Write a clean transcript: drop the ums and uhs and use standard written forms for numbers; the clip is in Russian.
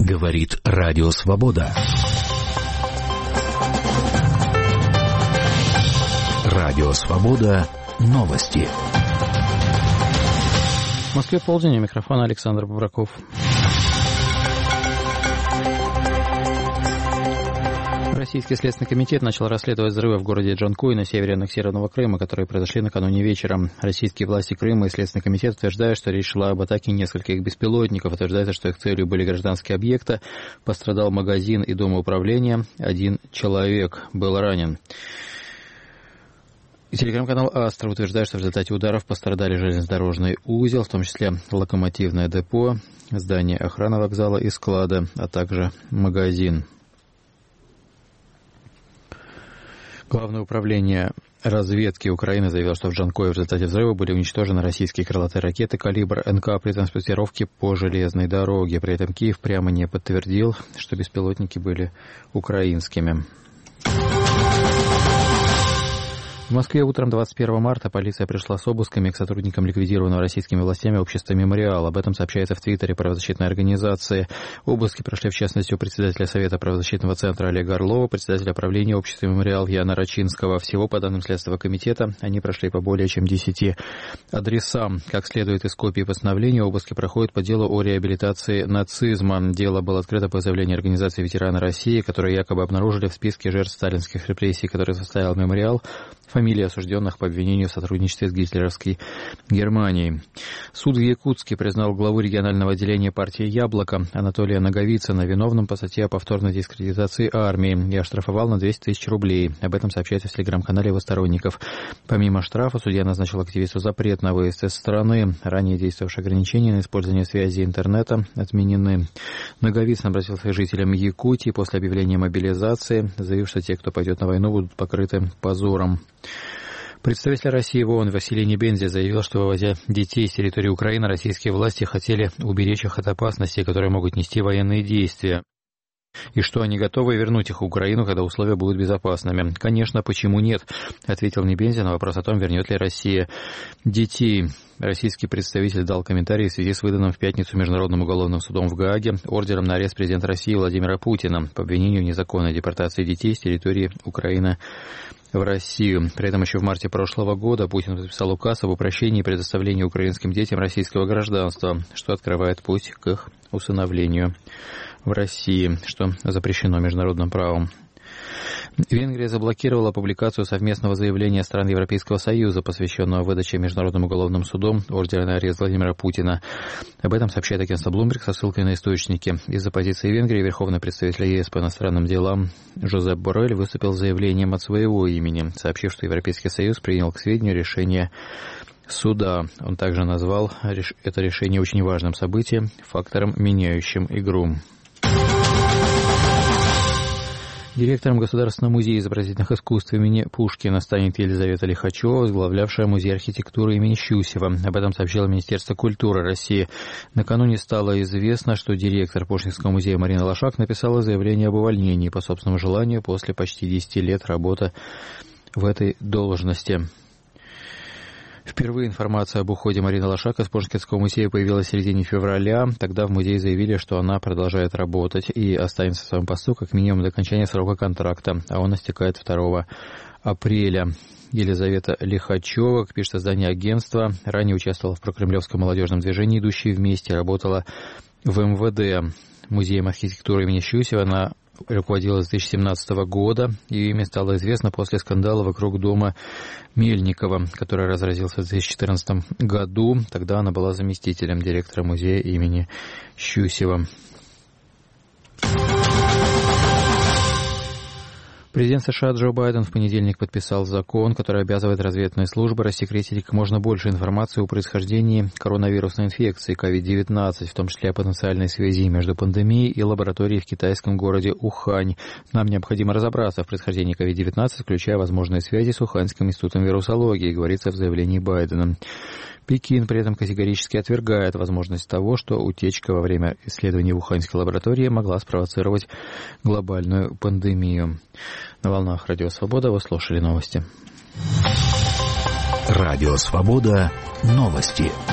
Говорит Радио Свобода. Радио Свобода. Новости. В Москве полдень, у микрофона Александр Бобраков. Российский Следственный комитет начал расследовать взрывы в городе Джанкой на севере аннексированного Крыма, которые произошли накануне вечером. Российские власти Крыма и Следственный комитет утверждают, что речь шла об атаке нескольких беспилотников. Утверждается, что их целью были гражданские объекты. Пострадал магазин и дом управления. 1 человек был ранен. Телеграм-канал «Астра» утверждает, что в результате ударов пострадали железнодорожный узел, в том числе локомотивное депо, здание охраны вокзала и склада, а также магазин. Главное управление разведки Украины заявило, что в Джанкое в результате взрыва были уничтожены российские крылатые ракеты «Калибр» НК при транспортировке по железной дороге. При этом Киев прямо не подтвердил, что беспилотники были украинскими. В Москве утром 21 марта полиция пришла с обысками к сотрудникам ликвидированного российскими властями общества «Мемориал». Об этом сообщается в Твиттере правозащитной организации. Обыски прошли, в частности, у председателя Совета правозащитного центра Олега Орлова, председателя правления общества «Мемориал» Яна Рачинского. Всего, по данным Следственного комитета, они прошли по более чем 10 адресам. Как следует из копии постановления, обыски проходят по делу о реабилитации нацизма. Дело было открыто по заявлению организации «Ветераны России», которые якобы обнаружили в списке жертв сталинских репрессий, которые составил «Мемориал», фамилии осужденных по обвинению в сотрудничестве с гитлеровской Германией. Суд в Якутске признал главу регионального отделения партии «Яблоко» Анатолия Наговицына виновным по статье о повторной дискредитации армии и оштрафовал на 200 тысяч рублей. Об этом сообщается в телеграм-канале его сторонников. Помимо штрафа, судья назначил активисту запрет на выезд из страны. Ранее действовавшие ограничения на использование связи интернета отменены. Наговицын обратился к жителям Якутии после объявления мобилизации, заявив, что те, кто пойдет на войну, будут покрыты позором. Представитель России в ООН Василий Небензи заявил, что, вывозя детей с территории Украины, российские власти хотели уберечь их от опасностей, которые могут нести военные действия, и что они готовы вернуть их в Украину, когда условия будут безопасными. «Конечно, почему нет?» — ответил Небензи на вопрос о том, вернет ли Россия детей. Российский представитель дал комментарий в связи с выданным в пятницу Международным уголовным судом в Гааге ордером на арест президента России Владимира Путина по обвинению в незаконной депортации детей с территории Украины в Россию. При этом еще в марте прошлого года Путин подписал указ об упрощении и предоставлении украинским детям российского гражданства, что открывает путь к их усыновлению в России, что запрещено международным правом. Венгрия заблокировала публикацию совместного заявления стран Европейского Союза, посвященного выдаче Международным уголовным судом ордера на арест Владимира Путина. Об этом сообщает агентство Bloomberg со ссылкой на источники. Из-за позиции Венгрии верховный представитель ЕС по иностранным делам Жозеп Боррель выступил с заявлением от своего имени, сообщив, что Европейский Союз принял к сведению решение суда. Он также назвал это решение очень важным событием, фактором, меняющим игру. Директором Государственного музея изобразительных искусств имени Пушкина станет Елизавета Лихачева, возглавлявшая музей архитектуры имени Щусева. Об этом сообщило Министерство культуры России. Накануне стало известно, что директор Пушкинского музея Марина Лошак написала заявление об увольнении по собственному желанию после почти 10 лет работы в этой должности. Впервые информация об уходе Марины Лошак из Пушкинского музея появилась в середине февраля. Тогда в музее заявили, что она продолжает работать и останется в своем посту как минимум до окончания срока контракта, а он истекает 2 апреля. Елизавета Лихачева, как пишет издание агентства, ранее участвовала в прокремлевском молодежном движении «Идущие вместе», работала в МВД. Музеем архитектуры имени Щусева она руководила с 2017 года, и имя стало известно после скандала вокруг дома Мельникова, который разразился в 2014 году. Тогда она была заместителем директора музея имени Щусева. Президент США Джо Байден в понедельник подписал закон, который обязывает разведывательные службы рассекретить как можно больше информации о происхождении коронавирусной инфекции COVID-19, в том числе о потенциальной связи между пандемией и лабораторией в китайском городе Ухань. Нам необходимо разобраться в происхождении COVID-19, включая возможные связи с Уханьским институтом вирусологии, говорится в заявлении Байдена. Пекин при этом категорически отвергает возможность того, что утечка во время исследований в Уханьской лаборатории могла спровоцировать глобальную пандемию. На волнах Радио Свобода вы слушали новости. Радио Свобода. Новости.